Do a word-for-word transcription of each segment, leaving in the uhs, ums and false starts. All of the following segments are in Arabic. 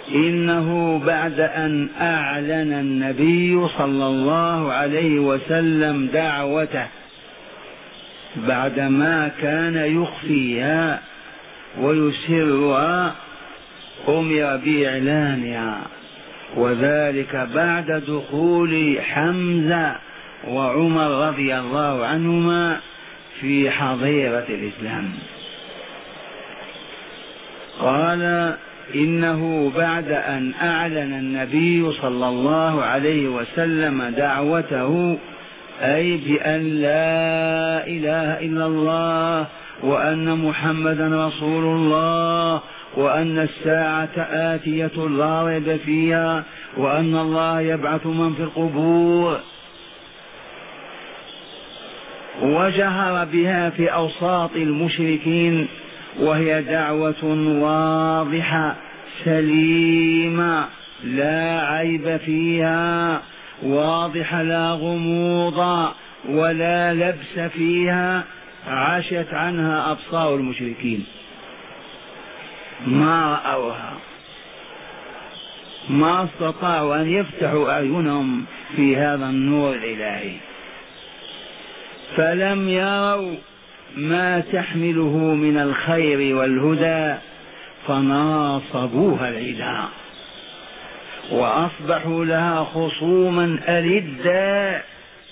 إنه بعد أن أعلن النبي صلى الله عليه وسلم دعوته بعدما كان يخفيها ويسرها أمر بإعلانها، وذلك بعد دخول حمزة وعمر رضي الله عنهما في حظيرة الإسلام. قال إنه بعد أن أعلن النبي صلى الله عليه وسلم دعوته، أي بأن لا إله إلا الله وأن محمدا رسول الله وأن الساعة آتية لا ريب فيها وأن الله يبعث من في القبور، وجهر بها في أوساط المشركين، وهي دعوة واضحة سليمة لا عيب فيها، واضحة لا غموض ولا لبس فيها، عاشت عنها أبصار المشركين ما رأوها، ما استطاعوا أن يفتحوا أعينهم في هذا النور الإلهي، فلم يروا ما تحمله من الخير والهدى فناصبوها العداء وأصبحوا لها خصوما ألدا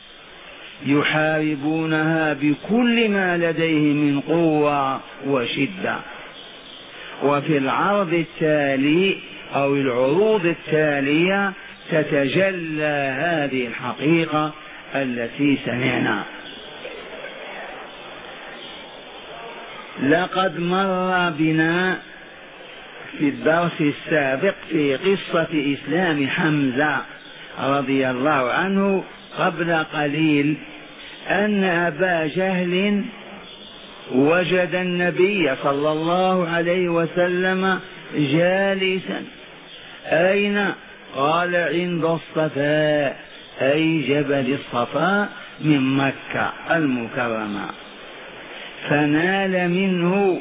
يحاربونها بكل ما لديهم من قوة وشدة. وفي العرض التالي أو العروض التالية تتجلى هذه الحقيقة التي سمعنا. لقد مر بنا في الدرس السابق في قصة إسلام حمزة رضي الله عنه قبل قليل أن أبا جهل وجد النبي صلى الله عليه وسلم جالسا. أين؟ قال عند الصفاء، أي جبل الصفاء من مكة المكرمة، فنال منه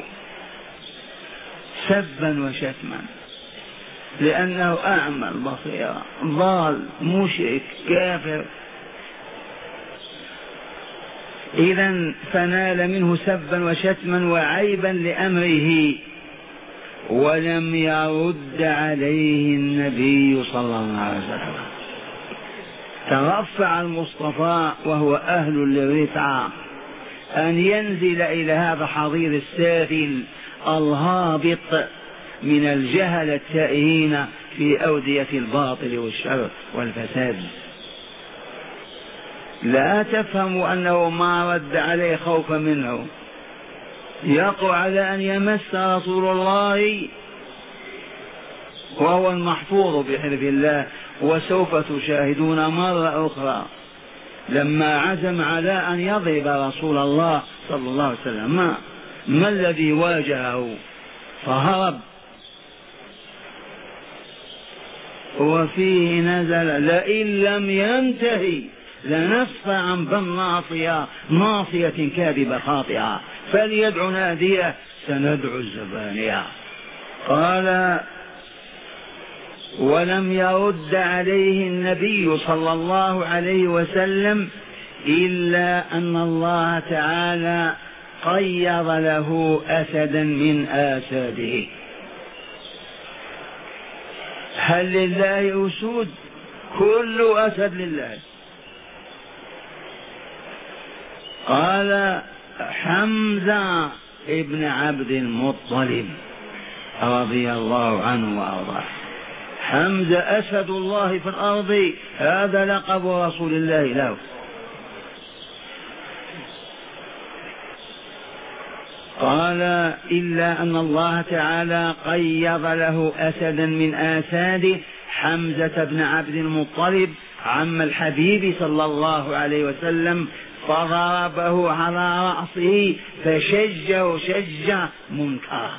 سبا وشتما لأنه أعمى البصيرة ضال مشرك كافر. إذن فنال منه سبا وشتما وعيبا لأمره، ولم يرد عليه النبي صلى الله عليه وسلم. ترفع المصطفى وهو أهل للرفعة أن ينزل إلى هذا حضير السافل الهابط من الجهل التائهين في أودية الباطل والشر والفساد. لا تفهموا أنه ما رد عليه خوفا منه، يقع على أن يمس رسول الله وهو المحفوظ بحلف الله. وسوف تشاهدون مرة أخرى لما عزم على أن يضرب رسول الله صلى الله عليه وسلم ما, ما الذي واجهه فهرب. وفيه نزل لئن لم ينتهي لنصفعا بالناصية ناصية كاذبة خاطئة فليدع ناديه سندعو الزبانية. قال ولم يرد عليه النبي صلى الله عليه وسلم إلا أن الله تعالى قيض له أسدا من آساده. هل لله أسود؟ كل أسد لله. قال حمزة ابن عبد المطلب رضي الله عنه وأرضاه. حمزة أسد الله في الأرض، هذا لقب رسول الله له. قال إلا أن الله تعالى قيض له أسدا من آساده حمزة بن عبد المطلب عم الحبيب صلى الله عليه وسلم، فضربه على رأسه فشجه شجة منكرة،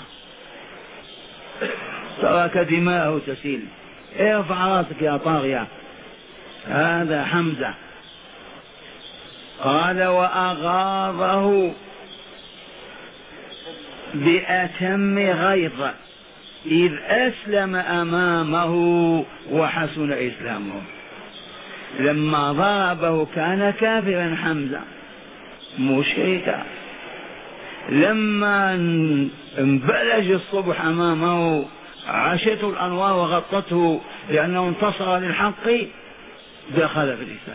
ترك دماءه تسيل. ارفع راسك يا طاغية، هذا حمزة. قال وأغاظه بأتم غيظ إذ أسلم أمامه وحسن إسلامه. لما ضربه كان كافرا حمزة مشركا، لما انبلج الصبح أمامه عاشته الأنوار وغطته لأنه انتصر للحق دخل في الإسلام.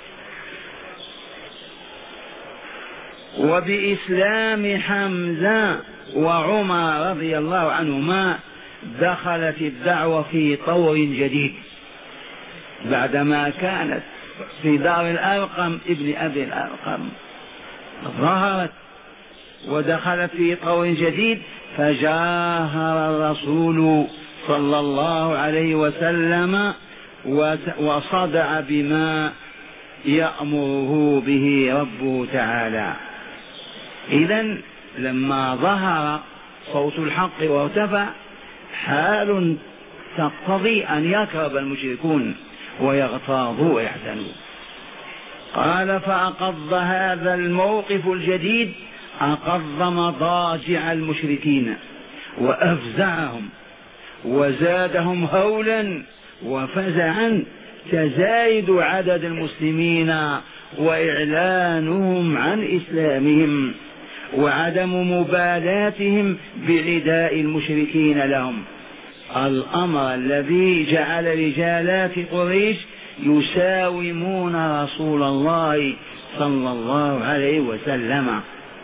وبإسلام حمزة وعمر رضي الله عنهما دخلت الدعوة في طور جديد، بعدما كانت في دار الأرقم ابن أبي الأرقم ظهرت ودخلت في طور جديد، فجاهر الرسول صلى الله عليه وسلم وصدع بما يأمره به ربه تعالى. إذن لما ظهر صوت الحق وارتفع حال تقتضي أن يكرب المشركون ويغتاظوا ويحزنوا. قال فأقض هذا الموقف الجديد أقض مضاجع المشركين وأفزعهم وزادهم هولا وفزعا تزايد عدد المسلمين وإعلانهم عن إسلامهم وعدم مبالاتهم بعداء المشركين لهم، الأمر الذي جعل رجالات قريش يساومون رسول الله صلى الله عليه وسلم،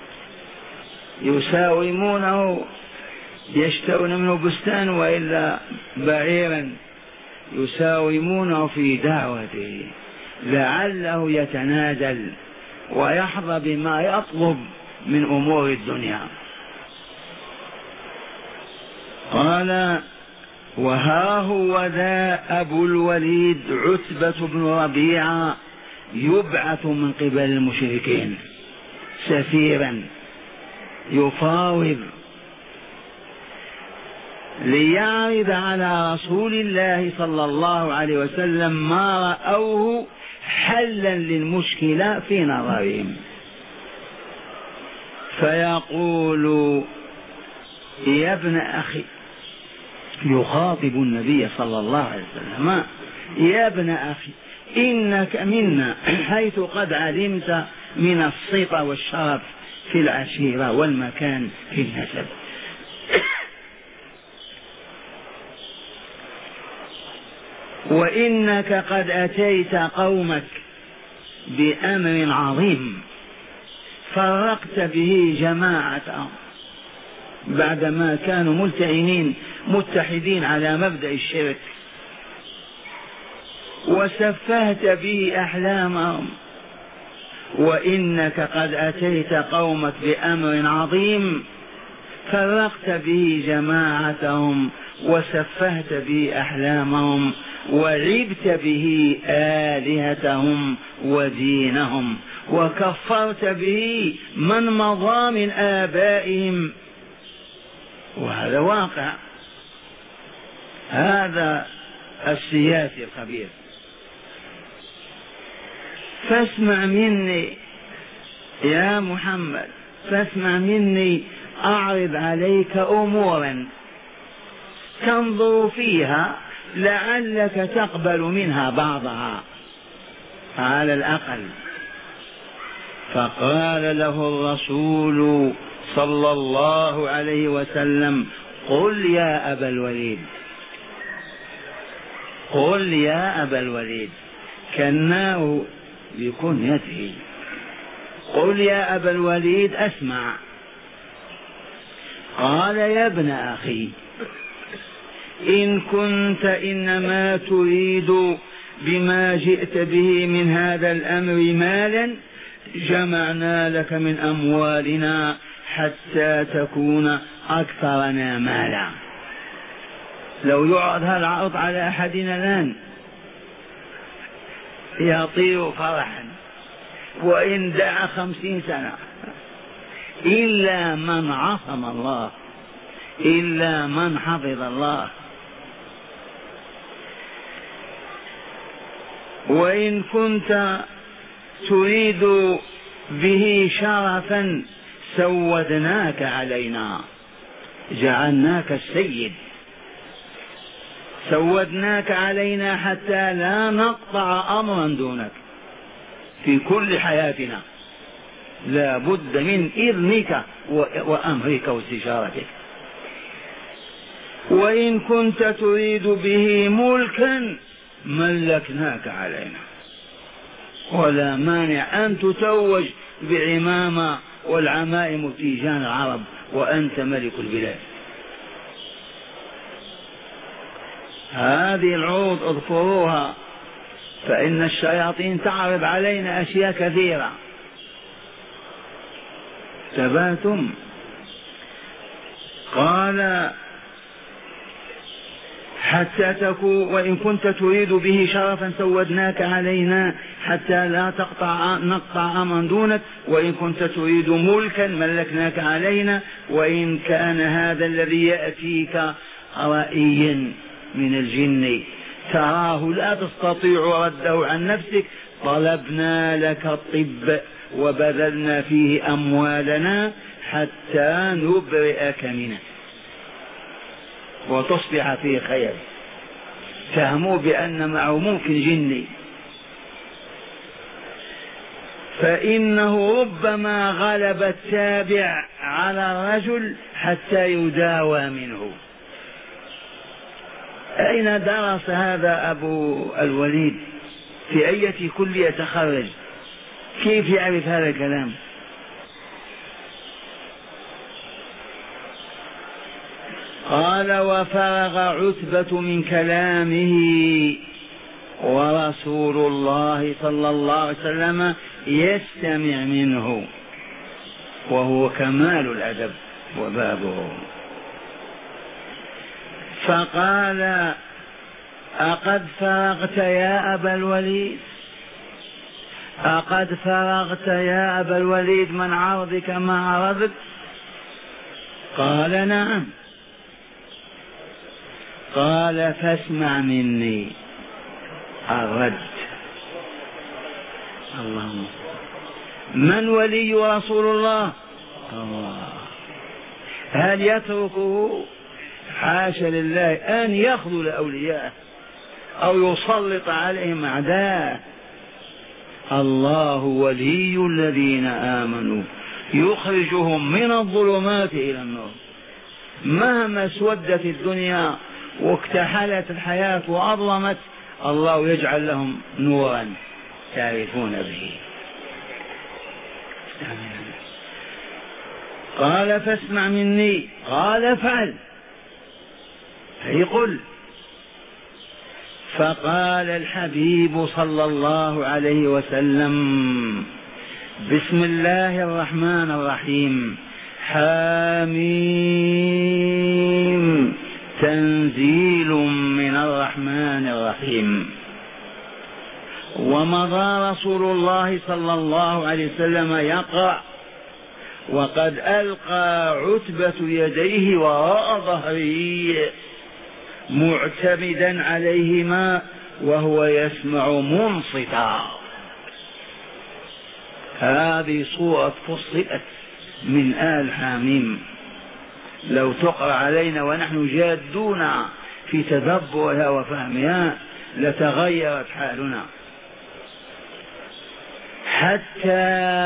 يساومونه، يشترون منه بستان وإلا بعيرا، يساومونه في دعوته لعله يتنازل ويحظى بما يطلب من أمور الدنيا. قال وها هو ذا أبو الوليد عتبة بن ربيعة يبعث من قبل المشركين سفيرا يفاوض ليعرض على رسول الله صلى الله عليه وسلم ما رأوه حلا للمشكلة في نظرهم، فيقول يا ابن أخي، يخاطب النبي صلى الله عليه وسلم، يا ابن أخي إنك منا حيث قد علمت من الصفة والشرف في العشيرة والمكان في النسب، وإنك قد أتيت قومك بأمر عظيم فرقت به جماعتهم بعدما كانوا ملتئمين متحدين على مبدأ الشرك، وسفهت به أحلامهم، وإنك قد أتيت قومك بأمر عظيم فرقت به جماعتهم وسفهت به أحلامهم ولعبت به آلهتهم ودينهم وكفرت به من مضى من آبائهم، وهذا واقع، هذا السياسي الخبير. فاسمع مني يا محمد، فاسمع مني، أعرض عليك أمورا تنظر فيها لعلك تقبل منها بعضها على الأقل. فقال له الرسول صلى الله عليه وسلم قل يا أبا الوليد، قل يا أبا الوليد، كناه بكنيته، قل يا أبا الوليد أسمع. قال يا ابن أخي إن كنت إنما تريد بما جئت به من هذا الأمر مالا جمعنا لك من أموالنا حتى تكون أكثرنا مالا. لو يعرض هذا العرض على أحدنا الآن يطير فرحا وإن دعا خمسين سنة، إلا من عصم الله، إلا من حفظ الله. وإن كنت تريد به شرفا سودناك علينا، جعلناك السيد سودناك علينا حتى لا نقطع أمرا دونك في كل حياتنا، لا بد من إذنك وأمرك واستشارتك. وإن كنت تريد به ملكا ملكناك علينا، ولا مانع أن تتوج بعمامة والعمائم تيجان العرب وأنت ملك البلاد. هذه العروض اذكروها، فإن الشياطين تعرض علينا أشياء كثيرة. تباتم. قال حتى تكون وإن كنت تريد به شرفا سودناك علينا حتى لا تقطع نقطع أمرا دونك، وإن كنت تريد ملكا ملكناك علينا، وإن كان هذا الذي يأتيك رائيا من الجن تراه لا تستطيع رده عن نفسك، طلبنا لك الطب وبذلنا فيه أموالنا حتى نبرئك منه وتصبح فيه خير. فهموا بأن معه ممكن جني، فإنه ربما غلب التابع على الرجل حتى يداوى منه. أين درس هذا أبو الوليد؟ في أي كلية تخرج؟ كيف يعرف هذا الكلام؟ قال وفرغ عتبة من كلامه ورسول الله صلى الله عليه وسلم يستمع منه، وهو كمال الأدب وبابه. فقال أقد فرغت يا أبا الوليد؟ أقد فرغت يا أبا الوليد من عرضك ما عرضت؟ قال نعم. قال فاسمع مني الرد. اللهم من ولي رسول الله؟ الله. هل يتركه؟ حاشا لله أن يخذل أولياءه أو يسلط عليهم أعداءه. الله ولي الذين آمنوا يخرجهم من الظلمات إلى النور. مهما اسودت الدنيا واكتحلت الحياة وأظلمت، الله يجعل لهم نورا تعرفون به. قال فاسمع مني. قال فعل، أي قل. فقال الحبيب صلى الله عليه وسلم بسم الله الرحمن الرحيم حميم تنزيل من الرحمن الرحيم. ومضى رسول الله صلى الله عليه وسلم يقرأ وقد ألقى عتبة يديه وراء ظهره معتمدا عليهما وهو يسمع منصتا. هذه صورة فصلت من آل حميم، لو تقرأ علينا ونحن جادون في تدبرها وفهمها لتغيرت حالنا. حتى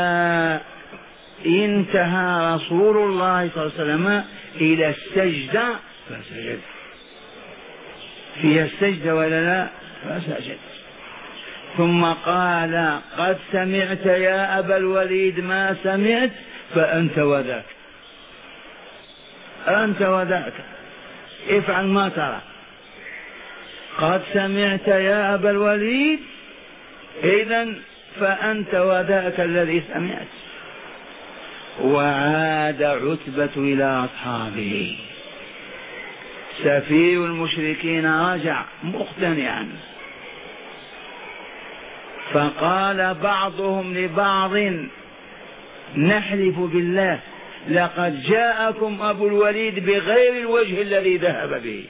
انتهى رسول الله صلى الله عليه وسلم إلى السجدة فسجد. فيها السجدة ولا لا؟ فسجد. ثم قال قد سمعت يا أبا الوليد ما سمعت فأنت وذاك، أنت وذاك، افعل ما ترى. قد سمعت يا أبا الوليد، إذن فأنت وذاك الذي سمعت. وعاد عتبة إلى أصحابه. سفير المشركين رجع مقتنعا، فقال بعضهم لبعض نحلف بالله لقد جاءكم أبو الوليد بغير الوجه الذي ذهب به.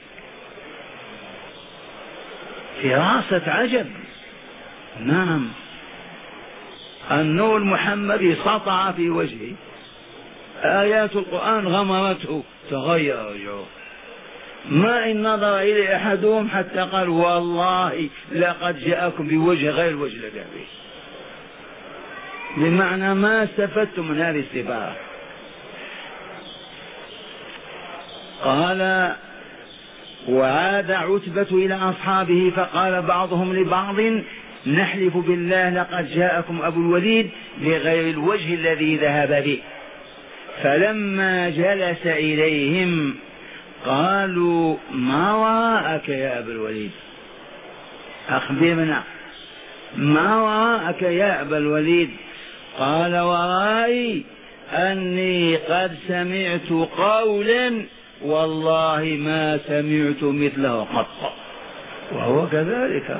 فراسة عجب. نعم، النور المحمدي سطع في وجهه، آيات القرآن غمرته تغير وجهه. ما إن نظر إلى أحدهم حتى قال والله لقد جاءكم بوجه غير الوجه الذي به، بمعنى ما استفدتم من هذه الاستبارة. قال وعاد عتبة إلى أصحابه فقال بعضهم لبعض نحلف بالله لقد جاءكم أبو الوليد بغير الوجه الذي ذهب به. فلما جلس إليهم قالوا ما وراءك يا أبا الوليد، أخبرنا ما وراءك يا أبا الوليد. قال ورائي أني قد سمعت قولا والله ما سمعت مثله قط. وهو كذلك،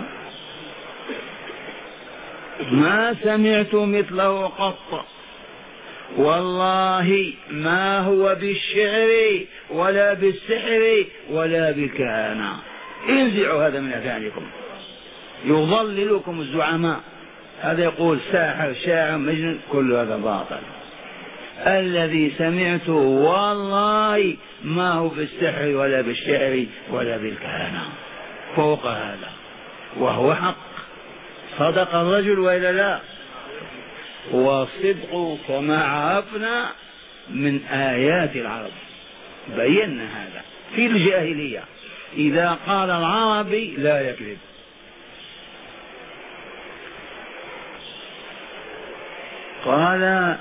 ما سمعت مثله قط، والله ما هو بالشعر ولا بالسحر ولا بالكهانة. انزعوا هذا من أذهانكم، يضللكم الزعماء. هذا يقول ساحر شاعر مجنون، كل هذا باطل. الذي سمعته والله ما هو بالسحر ولا بالشعر ولا بالكهانة، فوق هذا، وهو حق. صدق الرجل وإلا لا؟ والصدق كما عرفنا من آيات العرب، بينا هذا في الجاهلية، إذا قال العربي لا يكذب. قال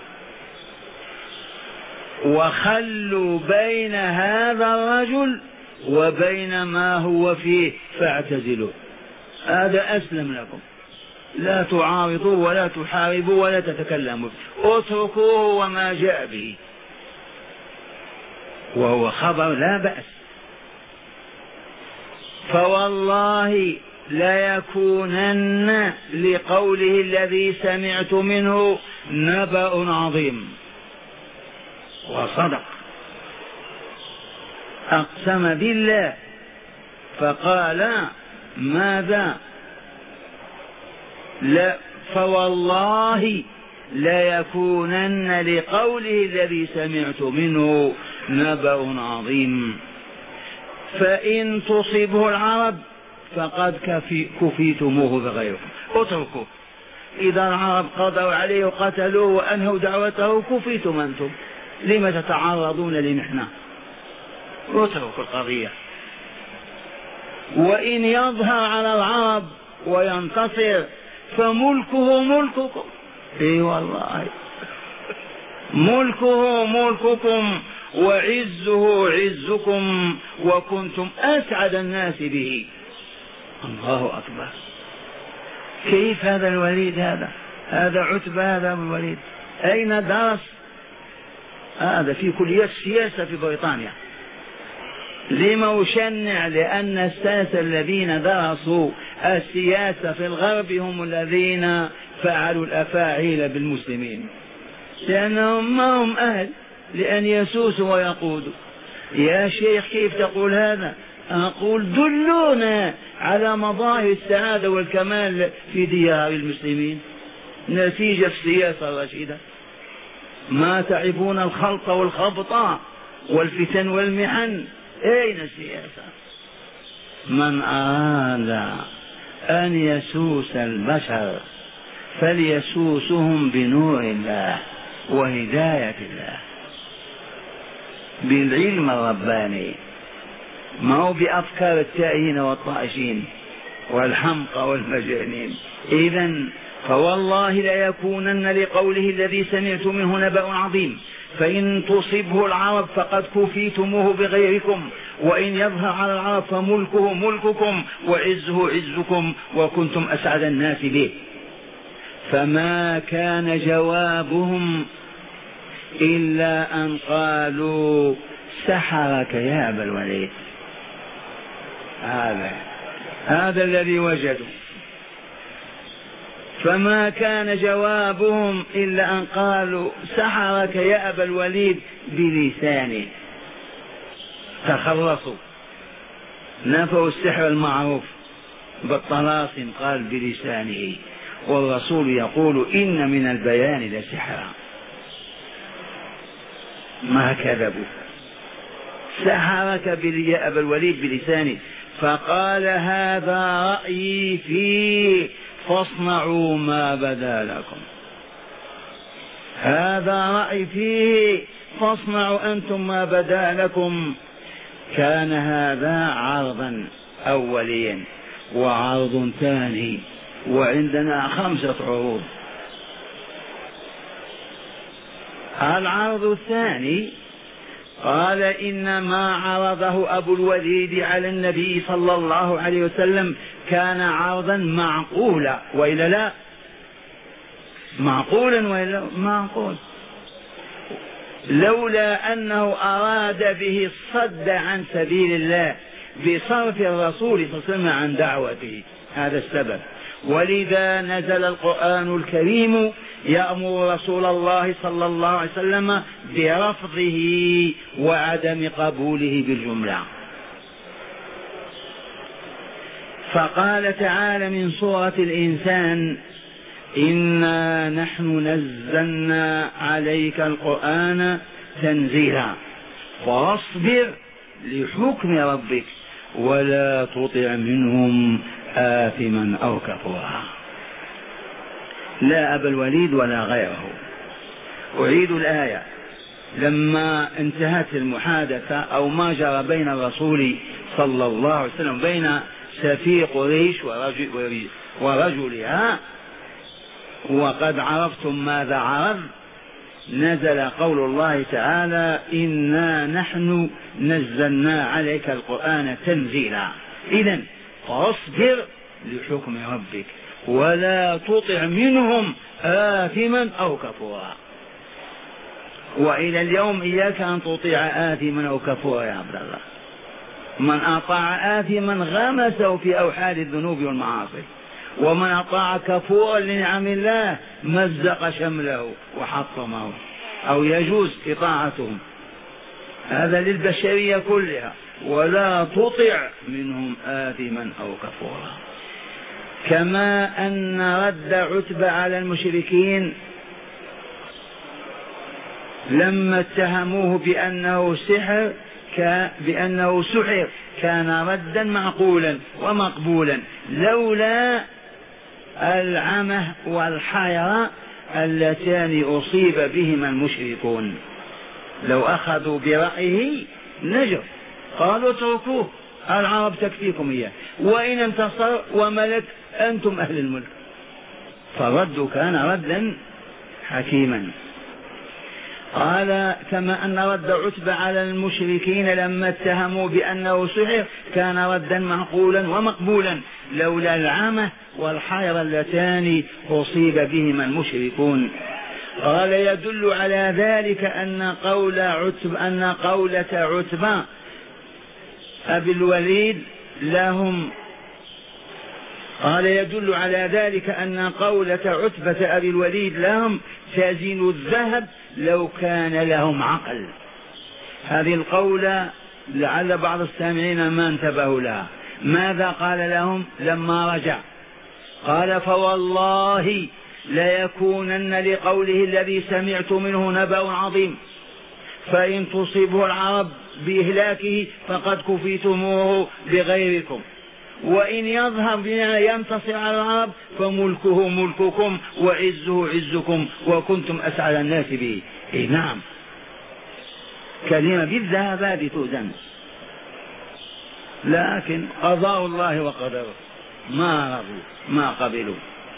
وخلوا بين هذا الرجل وبين ما هو فيه فاعتزلوا، هذا أسلم لكم، لا تعارضوا ولا تحاربوا ولا تتكلموا، اتركوه وما جاء به، وهو خبر لا بأس. فوالله ليكونن لقوله الذي سمعت منه نبأ عظيم. وصدق، أقسم بالله فقال ماذا؟ لا فوالله ليكونن لقوله الذي سمعت منه نبأ عظيم. فإن تصبه العرب فقد كفي كفيتموه بغيركم، اتركوا. إذا العرب قضوا عليه وقتلوه وأنهوا دعوته كفيتم أنتم، لم تتعرضون لمحنة؟ اتركوا القضية. وإن يظهر على العرب وينتصر فملكه ملككم، اي والله ملكه ملككم وعزه عزكم وكنتم أسعد الناس به. الله أكبر. كيف هذا الوليد؟ هذا هذا عتبة، هذا الوليد أين درس؟ هذا في كلية السياسة في بريطانيا. لما أشنع؟ لأن الساسة الذين درسوا السياسة في الغرب هم الذين فعلوا الأفاعيل بالمسلمين، لأنهم ما هم أهل لأن يسوسوا ويقودوا. يا شيخ كيف تقول هذا؟ أقول دلونا على مظاهر السعادة والكمال في ديار المسلمين، نتيجة السياسة الرشيدة. ما تعرفون الخلط والخبط والفتن والمحن، أين السياسة؟ من أراد أن يسوس البشر فليسوسهم بنور الله وهداية الله، بالعلم الرباني، ما هو بأفكار التائهين والطائشين والحمقى والمجانين. إذن فوالله ليكونن لقوله الذي سمعت منه نبأ عظيم. فإن تصبه العرب فقد كفيتموه بغيركم، وإن يظهر على العرب فملكه ملككم وعزه عزكم وكنتم أسعد الناس به. فما كان جوابهم إلا أن قالوا سحرك يا أبا الوليد. هذا هذا الذي وجدوا. فما كان جوابهم إلا أن قالوا سحرك يا أبا الوليد بلسانه. تخلصوا، نفوا السحر المعروف بالطلاسم، قال بلسانه. والرسول يقول إن من البيان لسحرا، ما كذبوا. سحرك يا أبا الوليد بلسانه، فقال هذا رأيي فيه فاصنعوا ما بدا لكم، هذا رأي فيه فاصنعوا أنتم ما بدا لكم. كان هذا عرضا أوليا، وعرض ثاني، وعندنا خمسة عروض. العرض الثاني قال إنما عرضه أبو الوليد على النبي صلى الله عليه وسلم كان عرضا معقولا، وإلا لا؟ معقولا وإلا معقول، لولا أنه أراد به الصد عن سبيل الله بصرف الرسول صلى الله عليه وسلم عن دعوته، هذا السبب. ولذا نزل القرآن الكريم يأمر رسول الله صلى الله عليه وسلم برفضه وعدم قبوله بالجملة. فقال تعالى من سورة الإنسان إنا نحن نزلنا عليك القرآن تنزيلا فاصبر لحكم ربك ولا تطع منهم آثما أو كفورا. لا أبا الوليد ولا غيره. أعيد الآية. لما انتهت المحادثة أو ما جرى بين الرسول صلى الله عليه وسلم بين سفير قريش ورجل ورجلها، وقد عرفتم ماذا عرض، نزل قول الله تعالى إنا نحن نزلنا عليك القرآن تنزيلا. إذن فاصبر لحكم ربك ولا تطع منهم آثما أو كفورا. وإلى اليوم إياك أن تطيع آثما أو كفورا يا عبد الله. من أطاع آثما غمسه في أوحال الذنوب والمعاصي، ومن أطاع كفورا لنعم الله مزق شمله وحطمه، أو يجوز إطاعتهم. هذا للبشرية كلها. ولا تطع منهم آثما أو كفورا. كما أن رد عتبة على المشركين لما اتهموه بأنه سحر بأنه سحر كان ردا معقولا ومقبولا، لولا العمى والحيرة اللتان أصيب بهما المشركون. لو أخذوا برأيه نجوا، قالوا اتركوه العرب تكفيكم إياه، وإن انتصر وملك أنتم أهل الملك. فالرد كان ردا حكيما. قال كما أن رد عتبة على المشركين لما اتهموا بأنه سحر كان ردا معقولا ومقبولا، لولا العمى والحيرة اللتان أصيب بهما المشركون. قال يدل على ذلك أن قول عتبة أن قولة عتبة أبي الوليد لهم قال يدل على ذلك أن قولة عتبة أبي الوليد لهم تزن الذهب لو كان لهم عقل. هذه القولة لعل بعض السامعين ما انتبهوا لها. ماذا قال لهم لما رجع؟ قال فوالله ليكونن لقوله الذي سمعت منه نبأ عظيم، فإن تصيبه العرب بإهلاكه فقد كفيتموه بغيركم، وإن يظهر بنا ينتصر على العرب فملكه ملككم وعزه عزكم وكنتم أسعد الناس به. إيه نعم، كلمة بالذهب هذه توزن، لكن قضاء الله وقدره ما رضوا ما قبلوا.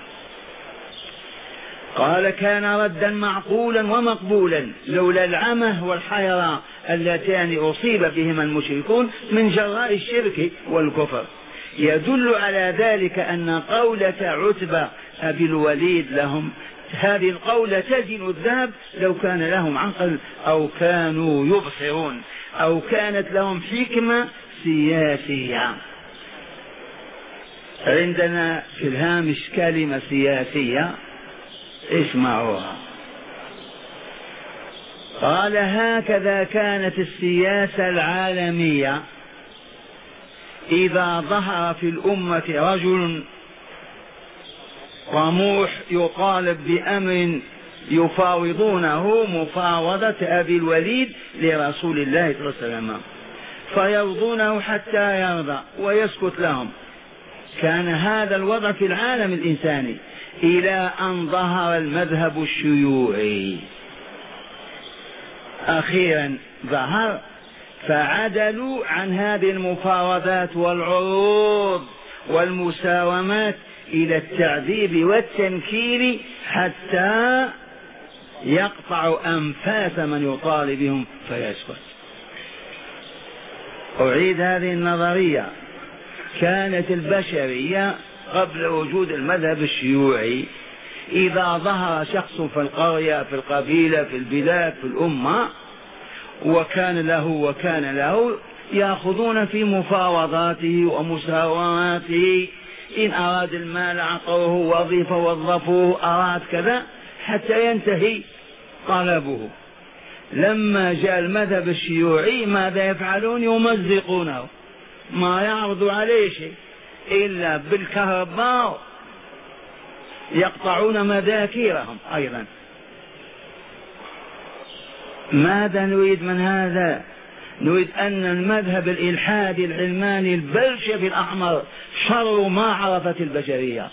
قال كان ردا معقولا ومقبولا لولا العمى والحيرة اللتان أصيب بهما المشركون من جراء الشرك والكفر. يدل على ذلك أن قولة عتبة أبي الوليد لهم هذه القولة تزن الذهب لو كان لهم عقل أو كانوا يبصرون أو كانت لهم حكمة سياسية. عندنا في الهامش كلمة سياسية اسمعوها. قال هكذا كانت السياسة العالمية إذا ظهر في الأمة رجل طموح يطالب بأمر يفاوضونه مفاوضة أبي الوليد لرسول الله صلى الله عليه وسلم، فيرضونه حتى يرضى ويسكت لهم. كان هذا الوضع في العالم الإنساني إلى أن ظهر المذهب الشيوعي. أخيرا ظهر فعدلوا عن هذه المفاوضات والعروض والمساومات إلى التعذيب والتنكيل حتى يقطع أنفاس من يطالبهم فيسكت. أعيد هذه النظرية. كانت البشرية قبل وجود المذهب الشيوعي إذا ظهر شخص في القرية في القبيلة في البلاد في الأمة وكان له وكان له يأخذون في مفاوضاته ومساوماته. إن أراد المال أعطوه، وظيفة وظفوه، أراد كذا حتى ينتهي طلبه. لما جاء المذهب الشيوعي ماذا يفعلون؟ يمزقونه، ما يعرض عليه شيء إلا بالكهرباء يقطعون مذاكيرهم أيضا. ماذا نريد من هذا؟ نريد أن المذهب الإلحادي العلماني البلشفي الأحمر شر ما عرفت البشرية.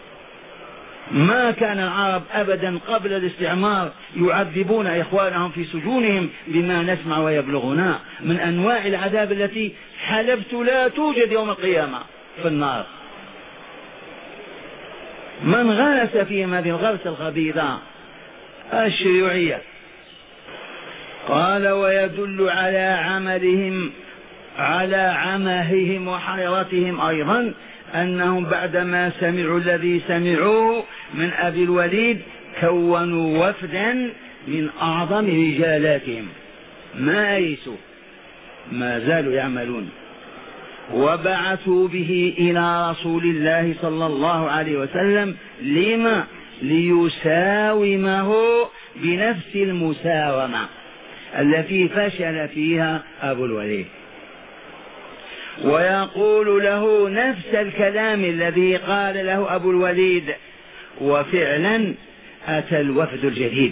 ما كان العرب أبدا قبل الاستعمار يعذبون إخوانهم في سجونهم بما نسمع ويبلغنا من أنواع العذاب التي حلفت لا توجد يوم القيامة في النار. من غرس فيهم هذه الغرسة الخبيثة الشيوعية. قال ويدل على عملهم على عمههم وحيرتهم أيضا أنهم بعدما سمعوا الذي سمعوه من أبي الوليد كونوا وفدا من أعظم رجالاتهم ما أيسوا ما زالوا يعملون، وبعثوا به إلى رسول الله صلى الله عليه وسلم. لما؟ ليساومه بنفس المساومة التي فشل فيها أبو الوليد، ويقول له نفس الكلام الذي قال له أبو الوليد. وفعلا أتى الوفد الجديد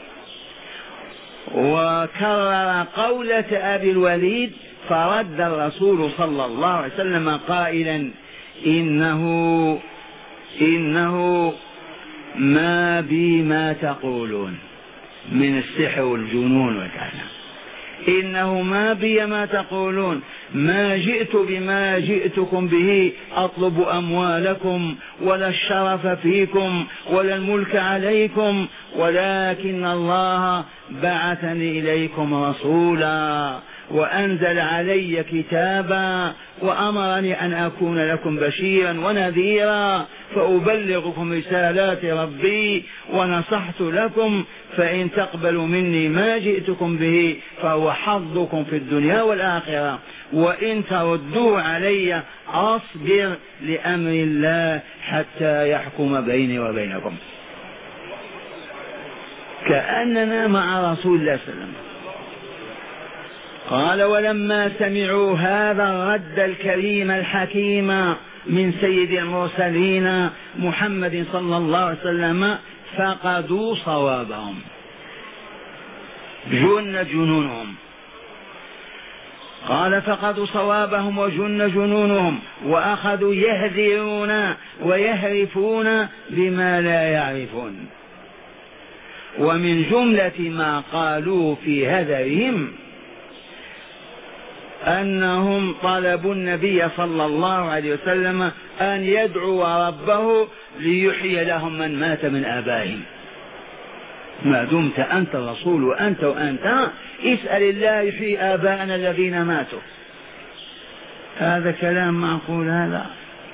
وكرر قولة أبي الوليد، فرد الرسول صلى الله عليه وسلم قائلا إنه إنه ما بي ما تقولون من السحر والجنون وكذا. إنه ما بي ما تقولون، ما جئت بما جئتكم به أطلب أموالكم ولا الشرف فيكم ولا الملك عليكم، ولكن الله بعثني إليكم رسولا وأنزل علي كتابا وأمرني أن أكون لكم بشيرا ونذيرا فأبلغكم رسالات ربي ونصحت لكم، فإن تقبلوا مني ما جئتكم به فهو حظكم في الدنيا والآخرة، وإن تردوا علي أصبر لأمر الله حتى يحكم بيني وبينكم. كأننا مع رسول الله صلى الله عليه وسلم. قال ولما سمعوا هذا الرد الكريم الحكيم من سيد المرسلين محمد صلى الله عليه وسلم فقدوا صوابهم، جن جنونهم. قال فقدوا صوابهم وجن جنونهم وأخذوا يهذرون ويهرفون بما لا يعرفون. ومن جملة ما قالوا في هذرهم أنهم طلبوا النبي صلى الله عليه وسلم أن يدعو ربه ليحيي لهم من مات من آبائهم. ما دمت أنت الرسول وأنت وأنت اسأل الله يحيي آباءنا الذين ماتوا. هذا كلام معقول هذا؟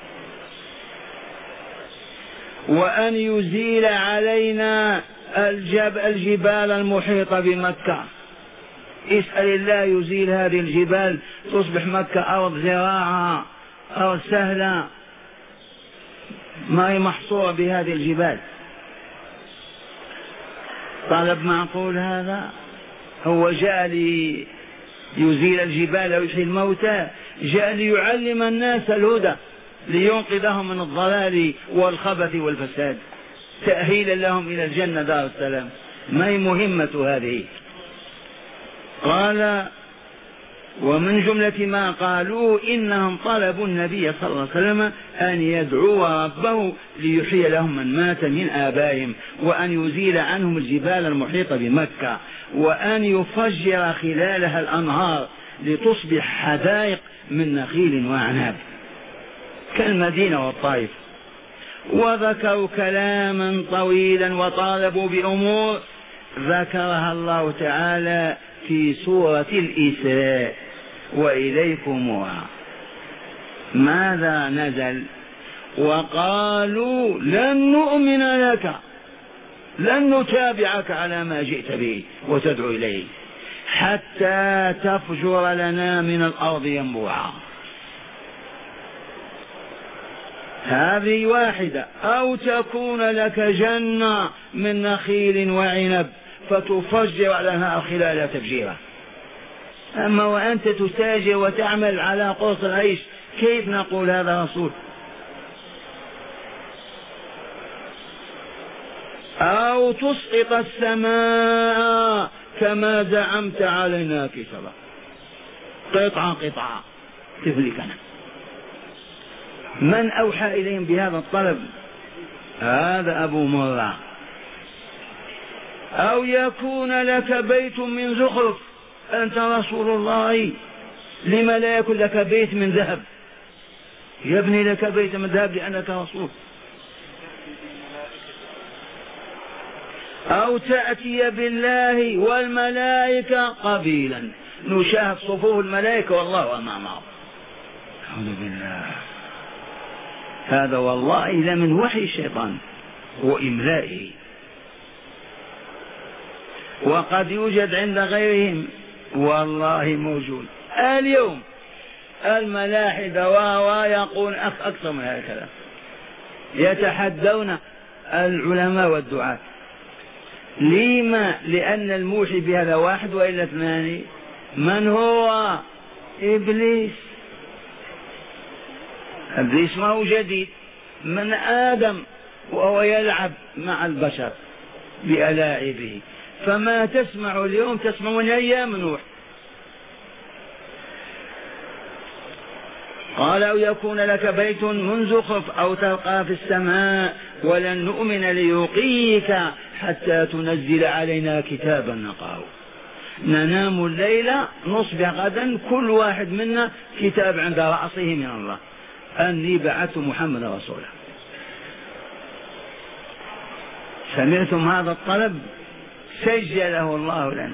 وأن يزيل علينا الجبال المحيطة بمكة. اسأل الله يزيل هذه الجبال تصبح مكة أرض زراعة أرض سهلة ما هي محصورة بهذه الجبال. طلب معقول هذا؟ هو جاء ليزيل الجبال ويحيي الموتى؟ جاء ليعلم الناس الهدى لينقذهم من الضلال والخبث والفساد تأهيلا لهم إلى الجنة دار السلام. ما هي مهمة هذه؟ قال ومن جملة ما قالوا إنهم طلبوا النبي صلى الله عليه وسلم أن يدعو ربه ليحيي لهم من مات من آبائهم، وأن يزيل عنهم الجبال المحيطة بمكة، وأن يفجر خلالها الأنهار لتصبح حدائق من نخيل وأعناب كالمدينة والطائف. وذكروا كلاما طويلا وطالبوا بأمور ذكرها الله تعالى في سورة الإسراء: وإليكمها. ماذا نزل؟ وقالوا لن نؤمن لك، لن نتابعك على ما جئت به وتدعو إليه حتى تفجر لنا من الأرض ينبوعا. هذه واحدة. أو تكون لك جنة من نخيل وعنب فتفجر لها خلالها تفجيرا. أما وأنت تتاجر وتعمل على قرص العيش، كيف نقول هذا رسول؟ أو تسقط السماء كما زعمت علينا كسبا، قطعة قطعة تفلكنا. من أوحى إليهم بهذا الطلب؟ هذا أبو مرة. أو يكون لك بيت من زخرف، أنت رسول الله، لما لا يكون لك بيت من ذهب؟ يبني لك بيت من ذهب لأنك رسول. أو تأتي بالله والملائكة قبيلا، نشاهد صفوف الملائكة والله أمامه. أعوذ بالله. هذا والله لمن وحي الشيطان وإملائه. وقد يوجد عند غيرهم، والله موجود اليوم الملاحدة ويقول أكثر من هذا الكلام، يتحدون العلماء والدعاة. لما؟ لأن الموحي بهذا واحد وإلا اثنان. من هو؟ إبليس. إبليس ما هو جديد، من آدم، وهو يلعب مع البشر بألاعبه. فما تسمع اليوم تسمع من أيام نوح. قال: أو يكون لك بيت من زخرف أو ترقى في السماء ولن نؤمن ليقيك حتى تنزل علينا كتابا نقرأه. ننام الليلة نصبح غدا كل واحد منا كتاب عند رأسه من الله أني بعثت محمد رسولا. سمعتم هذا الطلب؟ سجله الله لنا،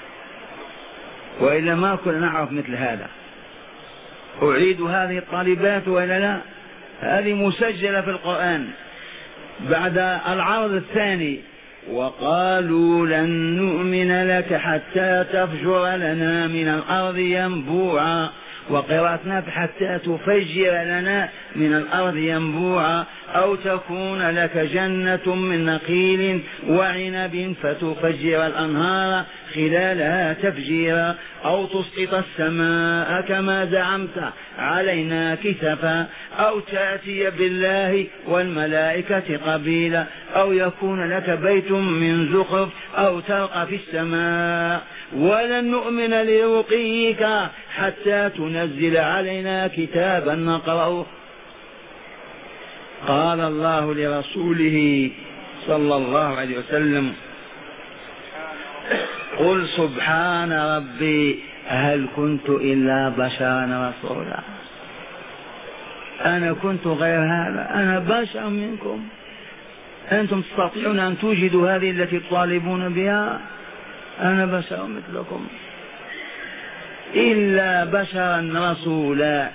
وإلا ما كنا نعرف مثل هذا. أعيد هذه الطالبات وإلا لا؟ هذه مسجلة في القرآن. بعد العرض الثاني: وقالوا لن نؤمن لك حتى تفجر لنا من الأرض ينبوعا، وقرأتنا حتى تفجر لنا من الأرض ينبوعا. أو تكون لك جنة من نخيل وعنب فتفجر الأنهار خلالها تفجيرا. أو تسقط السماء كما زعمت علينا كسفا. أو تأتي بالله والملائكة قبيلا. أو يكون لك بيت من زخرف أو ترقى في السماء ولن نؤمن لرقيك حتى تنزل علينا كتابا نقرأه. قال الله لرسوله صلى الله عليه وسلم: قل سبحان ربي هل كنت إلا بشرا رسولا. أنا كنت غير هذا، أنا بشر منكم. أنتم تستطيعون أن توجدوا هذه التي تطالبون بها؟ أنا بشر مثلكم إلا بشرا رسولا.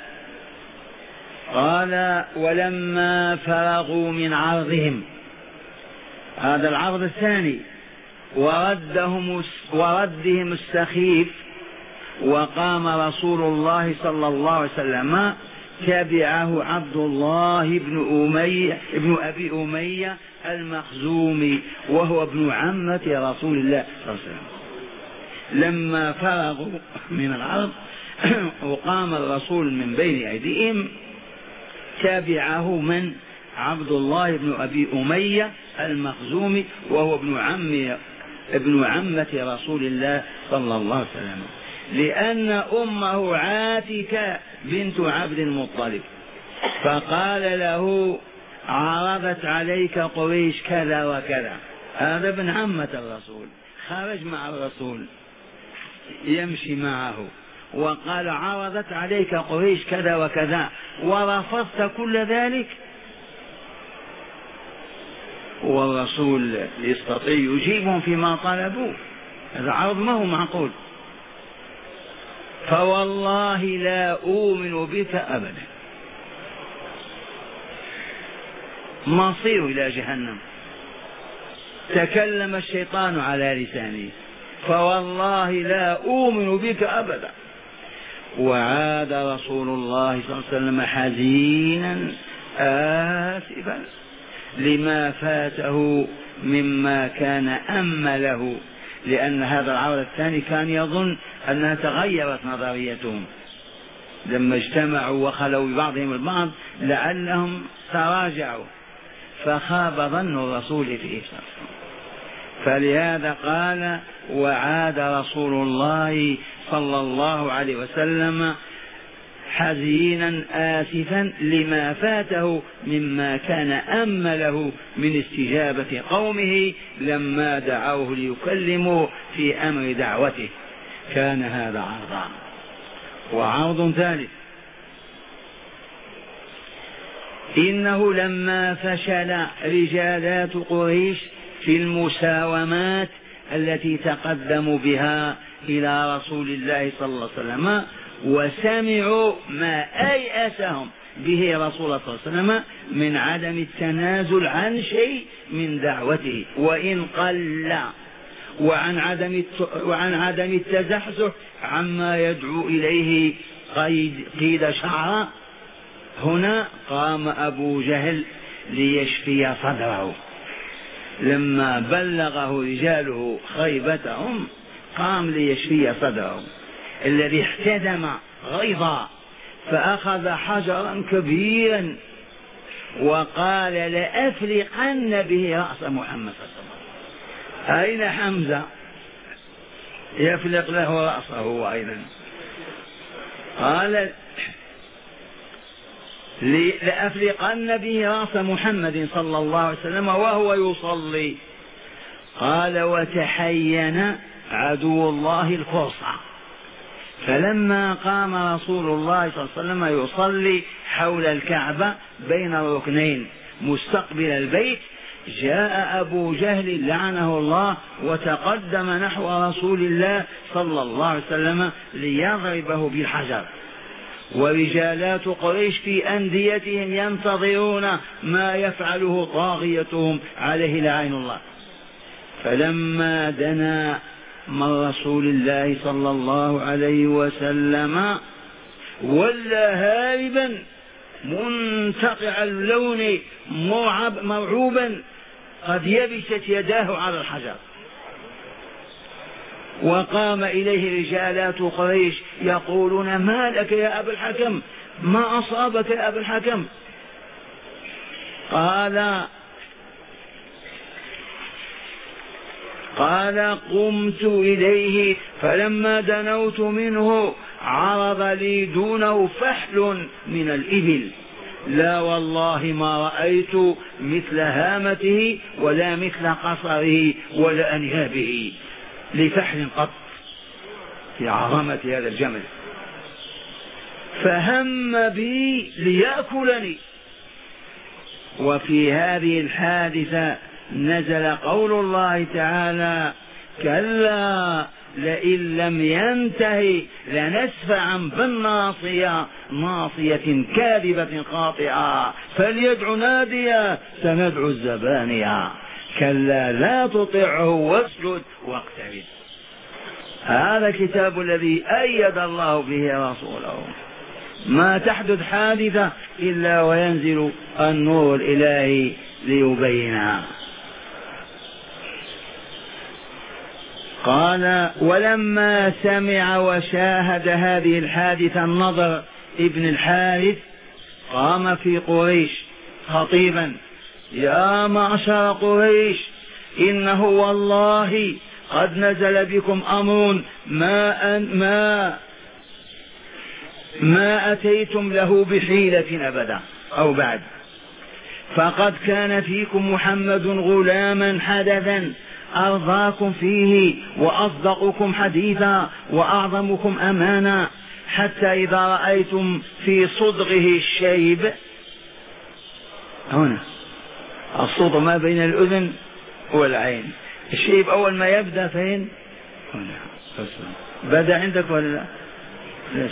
قال: ولما فرغوا من عرضهم، هذا العرض الثاني، وردهم وردهم السخيف، وقام رسول الله صلى الله عليه وسلم تبعه عبد الله بن أمية ابن أبي أمية المخزومي، وهو ابن عمة رسول الله صلى الله عليه وسلم. لما فرغوا من العرض وقام الرسول من بين أيديهم، تابعه من؟ عبد الله بن أبي أمية المخزومي، وهو ابن عم ابن عمة رسول الله صلى الله عليه وسلم. لأن أمه عاتكة بنت عبد المطلب، فقال له عرضت عليك قريش كذا وكذا. هذا ابن عمة الرسول، خرج مع الرسول يمشي معه، وقال عرضت عليك قريش كذا وكذا ورفضت كل ذلك. والرسول يستطيع يجيبهم فيما طلبوا، هذا عرض ما هو معقول. فوالله لا أؤمن بك أبدا، مصير إلى جهنم. تكلم الشيطان على لسانه، فوالله لا أؤمن بك أبدا. وعاد رسول الله صلى الله عليه وسلم حزينا آسفا لما فاته مما كان أمله، لأن هذا العرض الثاني كان يظن أنها تغيرت نظريتهم لما اجتمعوا وخلوا ببعضهم البعض لعلهم تراجعوا، فخاب ظن الرسول فيه. فلهذا قال وعاد رسول الله صلى الله عليه وسلم حزينا آسفا لما فاته مما كان أمله من استجابة قومه لما دعوه ليكلموا في أمر دعوته. كان هذا عرضا. وعرض ثالث، إنه لما فشل رجالات قريش في المساومات التي تقدموا بها إلى رسول الله صلى الله عليه وسلم وسمعوا ما أيأسهم به رسول الله صلى الله عليه وسلم من عدم التنازل عن شيء من دعوته وإن قل، وعن عدم وعن عدم التزحزح عما يدعو إليه قيد قيد شعرة. هنا قام أبو جهل ليشفي صدره، لما بلغه رجاله خيبتهم قام ليشفي صدره الذي احتدم غيظا، فأخذ حجرا كبيرا وقال لأفلقن به رأس محمد صلى الله عليه وسلم. أين حمزة يفلق له رأسه أيضا؟ قال لأفلقن به رأس محمد صلى الله عليه وسلم وهو يصلي. قال وتحين عدو الله الفرصة، فلما قام رسول الله صلى الله عليه وسلم يصلي حول الكعبة بين الركنين مستقبل البيت، جاء أبو جهل لعنه الله وتقدم نحو رسول الله صلى الله عليه وسلم ليضربه بالحجر، ورجالات قريش في أنديتهم ينتظرون ما يفعله طاغيتهم عليه لعين الله. فلما دنا من رسول الله صلى الله عليه وسلم ولا هاربا منتقع اللون مرعوبا قد يبست يداه على الحجر، وقام إليه رجالات قريش يقولون ما لك يا أبا الحكم، ما أصابك يا أبا الحكم؟ قال قال قمت إليه فلما دنوت منه عرض لي دونه فحل من الإبل، لا والله ما رأيت مثل هامته ولا مثل قصره ولا أنيابه لفحل قط في عظمة هذا الجمل، فهم بي ليأكلني. وفي هذه الحادثة نزل قول الله تعالى كلا لئن لم ينتهي لنسفعا بالناصية ناصية كاذبة خاطئة فليدع ناديا سندعو الزبانية كلا لا تطعه واسجد واقترب. هذا الكتاب الذي أيد الله به رسوله، ما تحدث حادثة إلا وينزل النور الإلهي ليبينها. قال ولما سمع وشاهد هذه الحادثة النضر ابن الحارث قام في قريش خطيبا يا معشر قريش إنه والله قد نزل بكم أمر ما أن ما ما أتيتم له بحيلة أبدا أو بعد. فقد كان فيكم محمد غلاما حدثا أرضاكم فيه وأصدقكم حديثا وأعظمكم أمانا، حتى إذا رأيتم في صدغه الشيب، هنا الصدغ ما بين الأذن والعين، الشيب أول ما يبدأ فين؟ هنا بدأ عندك ولا لا؟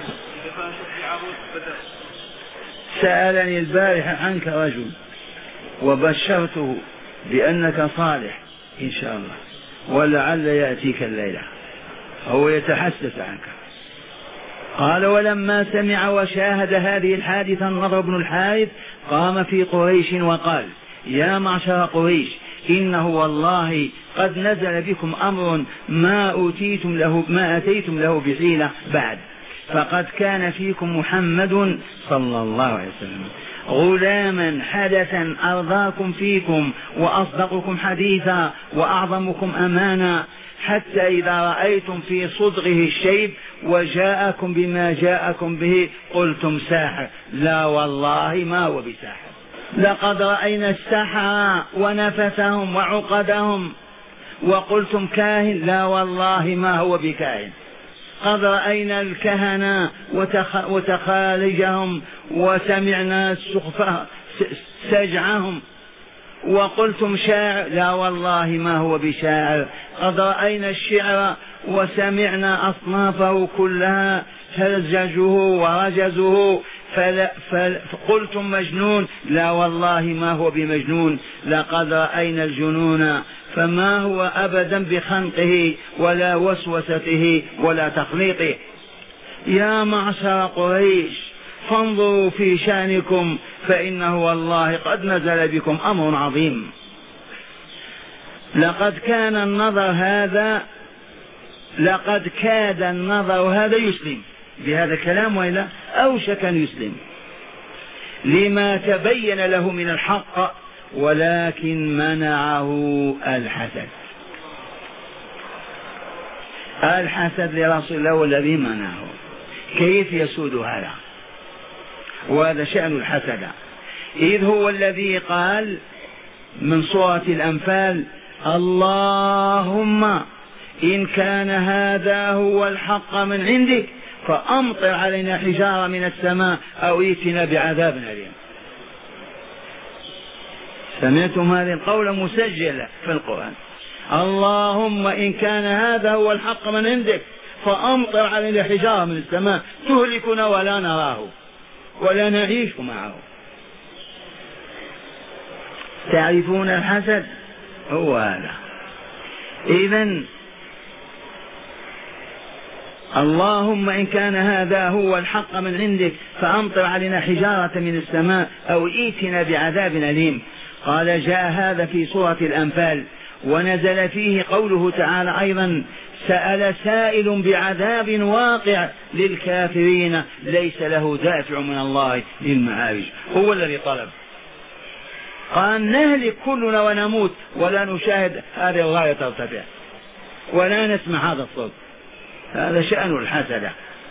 سألني البارحة عنك رجل وبشرته بأنك صالح إن شاء الله، ولعل يأتيك الليلة، هو يتحسس عنك. قال: ولما سمع وشاهد هذه الحادثة النضر بن الحارث قام في قريش وقال: يا معشر قريش، إنه والله قد نزل بكم أمر ما أوتيتم له ما أتيتم له بحيلة بعد. فقد كان فيكم محمد صلى الله عليه وسلم غلاما حدثا أرضاكم فيكم وأصدقكم حديثا وأعظمكم أمانا، حتى إذا رأيتم في صدغه الشيب وجاءكم بما جاءكم به قلتم ساحر. لا والله ما هو بساحر. لقد رأينا السحرة ونفسهم وعقدهم وقلتم كاهن. لا والله ما هو بكاهن. قد رأينا الكهنة وتخ... وتخالجهم وسمعنا سجعهم وقلتم شاعر. لا والله ما هو بشاعر. قد رأينا الشعر وسمعنا أصنافه كلها هرججه ورجزه فل... فل... فقلتم مجنون. لا والله ما هو بمجنون. لقد رأينا الجنون فما هو أبدا بخنقه ولا وسوسته ولا تخليطه. يا معشر قريش، فانظروا في شأنكم، فإنه والله قد نزل بكم أمر عظيم. لقد كان النظر هذا لقد كاد النظر هذا يسلم بهذا الكلام، وإلا أوشك أن يسلم لما تبين له من الحق، ولكن منعه الحسد. الحسد لرسول الله الذي منعه. كيف يسود هذا؟ وهذا شأن الحسد، إذ هو الذي قال من سورة الأنفال: اللهم إن كان هذا هو الحق من عندك فأمطر علينا حجارة من السماء أو ائتنا بعذاب أليم. سمعتم هذه القولة مسجلة في القرآن: اللهم إن كان هذا هو الحق من عندك فأمطر علينا حجارة من السماء تهلكنا ولا نراه ولا نعيش معه. تعرفون الحسد هو هذا. إذن اللهم إن كان هذا هو الحق من عندك فأمطر علينا حجارة من السماء أو ائتنا بعذاب أليم. قال: جاء هذا في سورة الأنفال، ونزل فيه قوله تعالى أيضا: سأل سائل بعذاب واقع للكافرين ليس له دافع من الله للمعارج. هو الذي طلب. قال: نهلك كلنا ونموت ولا نشاهد هذه الغاية ترتفع ولا نسمع هذا الصوت. هذا شأن الحسد.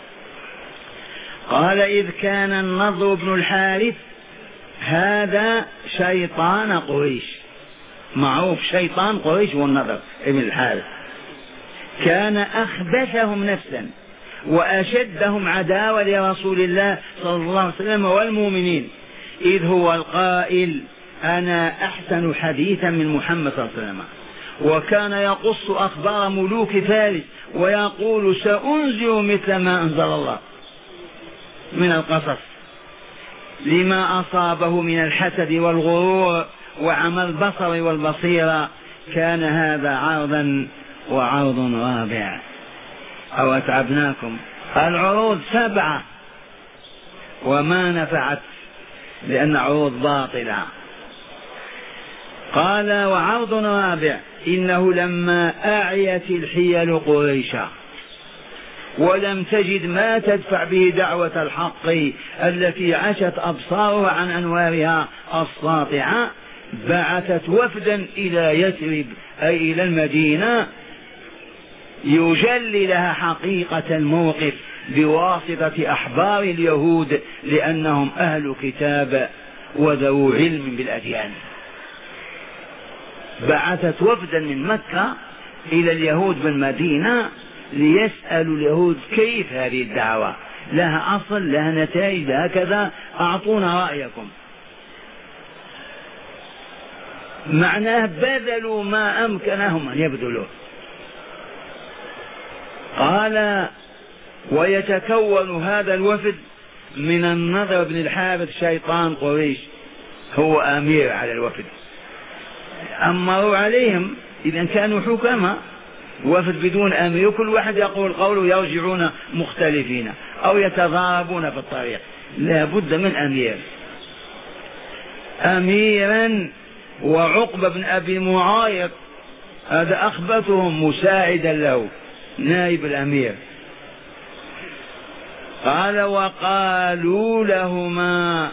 قال: إذ كان النضر بن الحارث هذا شيطان قريش، معروف شيطان قريش والنضر ابن الحارث، كان أخبثهم نفسا وأشدهم عداوة لرسول الله صلى الله عليه وسلم والمؤمنين، إذ هو القائل: أنا أحسن حديثا من محمد صلى الله عليه وسلم. وكان يقص أخبار ملوك فارس ويقول: سأنزل مثل ما أنزل الله من القصص، لما أصابه من الحسد والغرور وعمى البصر والبصيرة. كان هذا عرضا وعرض رابع. أو أتعبناكم؟ العروض سبعة وما نفعت لأن عروض باطلة. قال: وعرض رابع: إنه لما أعيت الحيل قريشا ولم تجد ما تدفع به دعوة الحق التي عشت أبصارها عن أنوارها الساطعة، بعثت وفدا إلى يثرب أي إلى المدينة يجلي لها حقيقة الموقف بواسطة أحبار اليهود لأنهم أهل كتاب وذو علم بالأديان. بعثت وفدا من مكة إلى اليهود بالمدينة ليسألوا اليهود كيف هذه الدعوة، لها أصل، لها نتائج، لها كذا، أعطونا رأيكم. معناه بذلوا ما أمكنهم أن يبذلوه. قال ويتكون هذا الوفد من النضر بن الحارث شيطان قريش، هو أمير على الوفد، أمروا عليهم. إذا كانوا حكماء، وفد بدون أمير كل واحد يقول قوله، يرجعون مختلفين أو يتضاربون في الطريق، لا بد من أمير. أميرا وعقبة بن أبي معايط هذا أخبثهم مساعدا له، نائب الأمير. قال وقالوا لهما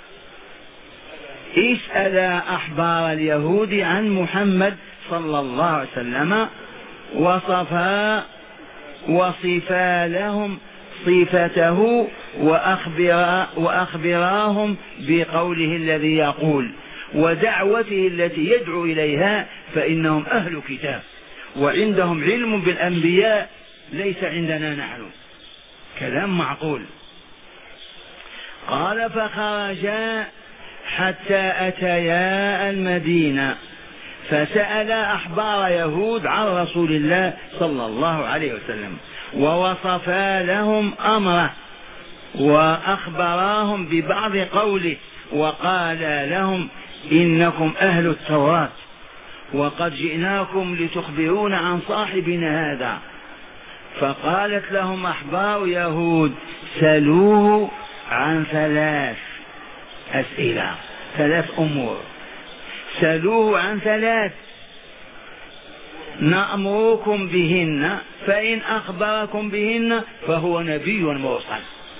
اسألا أحبار اليهود عن محمد صلى الله عليه وسلم وصفا وصفا لهم صفته وأخبرا وأخبراهم بقوله الذي يقول ودعوته التي يدعو إليها، فإنهم أهل كتاب وعندهم علم بالأنبياء ليس عندنا نحن. كلام معقول. قال فخرجا حتى أتيا المدينة فسألا أحبار يهود عن رسول الله صلى الله عليه وسلم ووصفا لهم أمره وأخبراهم ببعض قوله، وقال لهم إنكم أهل التوراة وقد جئناكم لتخبرون عن صاحبنا هذا. فقالت لهم أحبار يهود سلوه عن ثلاث أسئلة، ثلاث أمور، سلوه عن ثلاث نأمركم بهن، فإن أخبركم بهن فهو نبي مرسل،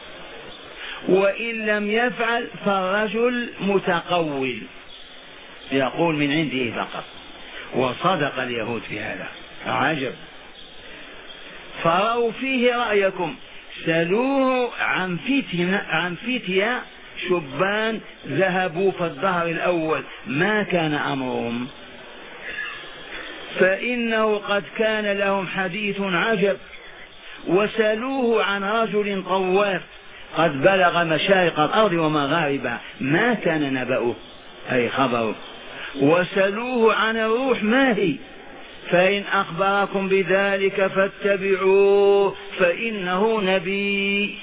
وإن لم يفعل فالرجل متقول يقول من عنده فقط. وصدق اليهود في هذا، عجب. فروا فيه رأيكم، سلوه عن فتية عن فتية شبان ذهبوا في الظهر الأول ما كان أمرهم، فإنه قد كان لهم حديث عجب. وسلوه عن رجل طواف قد بلغ مشارق الأرض ومغاربها ما كان نبأه أي خبره. وسلوه عن الروح ما هي، فإن أخبركم بذلك فاتبعوه فإنه نبي،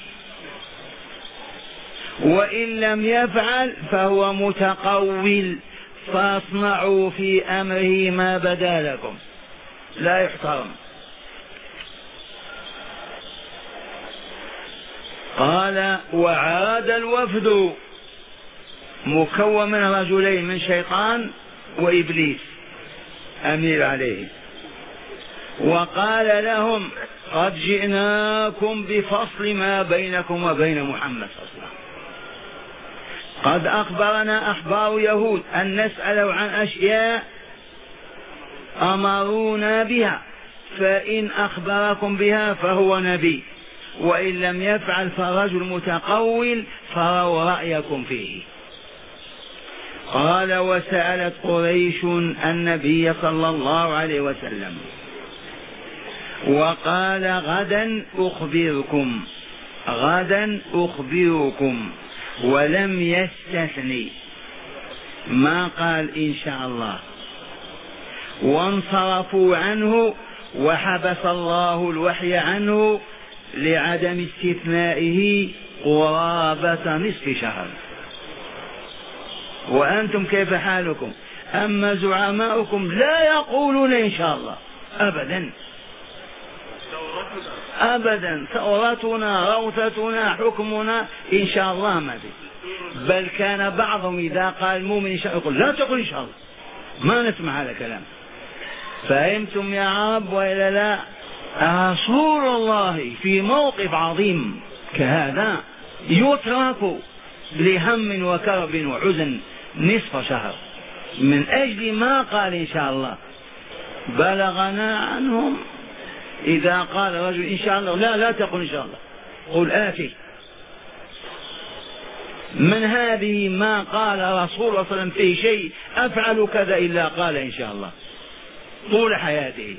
وإن لم يفعل فهو متقول فاصنعوا في أمره ما بدا لكم، لا يحترم. قال وعاد الوفد مكون من رجلين من شيطان وإبليس أمير عليه، وقال لهم قد جئناكم بفصل ما بينكم وبين محمد صلى الله عليه وسلم. قد أخبرنا أحبار يهود أن نسأله عن أشياء أمرونا بها، فإن أخبركم بها فهو نبي، وإن لم يفعل فرجل متقول فروا رأيكم فيه. قال وسألت قريش النبي صلى الله عليه وسلم وقال غدا أخبركم، غدا أخبركم، ولم يستثني، ما قال إن شاء الله. وانصرفوا عنه وحبس الله الوحي عنه لعدم استثنائه قرابة نصف شهر. وأنتم كيف حالكم؟ أما زعماؤكم لا يقولون إن شاء الله أبدا أبدا، ثورتنا روثتنا حكمنا إن شاء الله ما في. بل كان بعضهم إذا قال المؤمن إن شاء الله يقول لا تقول إن شاء الله، ما نسمع هذا الكلام. فهمتم يا عرب وإلا لا؟ رسول الله في موقف عظيم كهذا يترك لهم وكرب وحزن نصف شهر من أجل ما قال إن شاء الله. بلغنا عنهم إذا قال رجل إن شاء الله لا لا تقل إن شاء الله، قل آتي. من هذه ما قال رسول الله صلى الله عليه وسلم في شيء أفعل كذا إلا قال إن شاء الله طول حياته.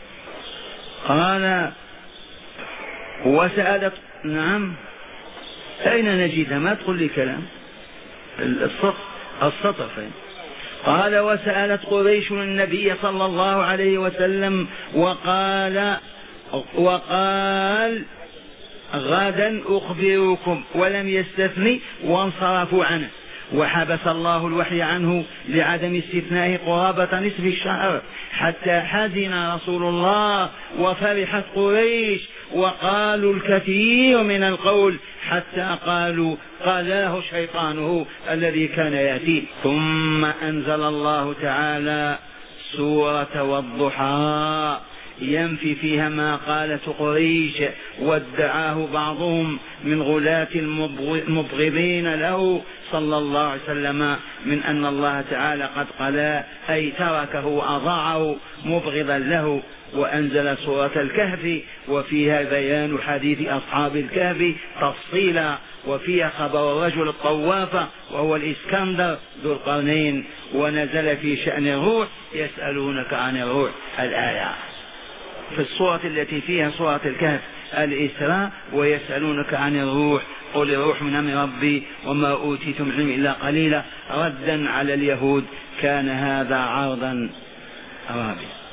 قال وسألت، نعم أين نجدها؟ ما تقول لي كلام السطر السطر فين؟ قال وسألت قريش النبي صلى الله عليه وسلم وقال وقال غدا أخبركم، ولم يستثني وانصرفوا عنه، وحبس الله الوحي عنه لعدم استثنائه قرابة نصف الشهر، حتى حزن رسول الله وفرحت قريش وقالوا الكثير من القول، حتى قالوا قالاه شيطانه الذي كان يأتي. ثم أنزل الله تعالى سورة والضحى ينفي فيها ما قالت قريش وادعاه بعضهم من غلاة المبغضين له صلى الله عليه وسلم من أن الله تعالى قد قلا أي تركه وأضاعه مبغضا له. وأنزل سورة الكهف وفيها بيان حديث أصحاب الكهف تفصيلا، وفيها خبر الرجل الطواف وهو الإسكندر ذو القرنين. ونزل في شأن الروح يسألونك عن الروح الآية. في الصورة التي فيها سورة الكهف الإسراء ويسألونك عن الروح قل الروح من أمر ربي وما أوتيتم علم إلا قليلا، ردا على اليهود. كان هذا عرضا رابعا.